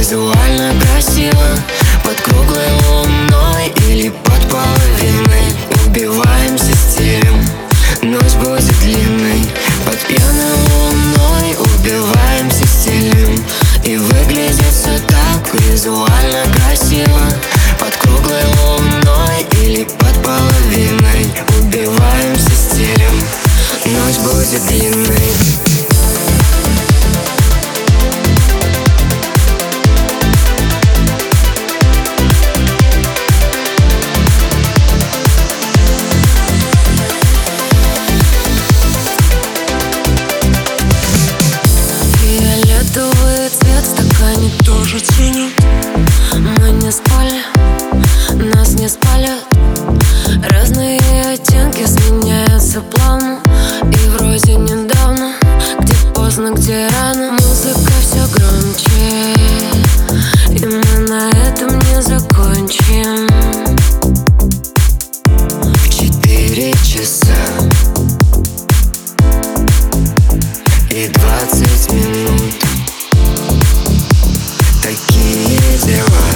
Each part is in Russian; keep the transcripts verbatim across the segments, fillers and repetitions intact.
визуально красиво, под круглой луной или под половиной. Убиваемся стилем, ночь будет длинной. Под пьяной луной убиваемся стилем. И выглядит все так визуально красиво, под круглой луной или под половиной. Убиваемся стилем, ночь будет длинной. Фиолетовый цвет в стакане тоже ценю. Мы не спали, нас не спалят. Разные оттенки сменяются плавно. И вроде недавно, где поздно, где рано. Музыка все громче, и мы на этом не закончим. В четыре часа и двадцать минут. Такие дела,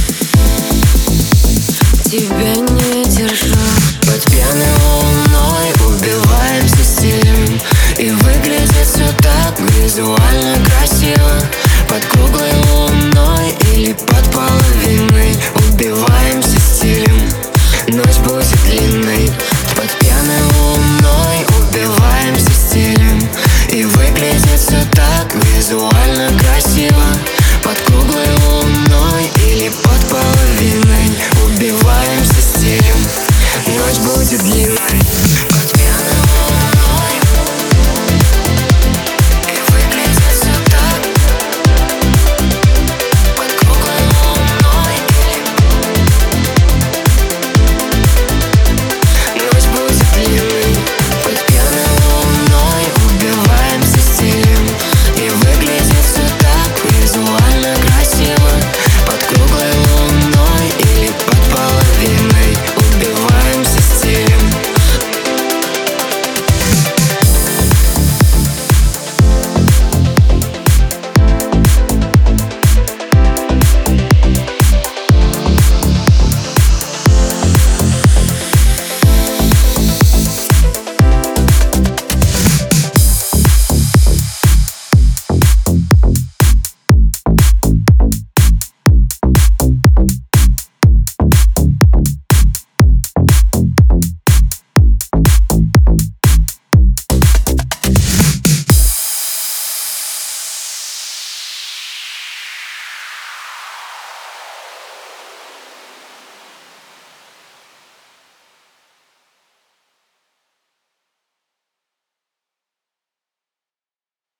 Тебя не держу. под пьяной луной убиваемся стилем. И выглядит все так визуально красиво, под круглой луной или под половиной. Убиваемся стилем, ночь будет длинной. Под пьяной луной убиваемся стилем. И выглядит все так визуально красиво, под круглой луной или под половиной. Убиваемся стилем, ночь будет длинной.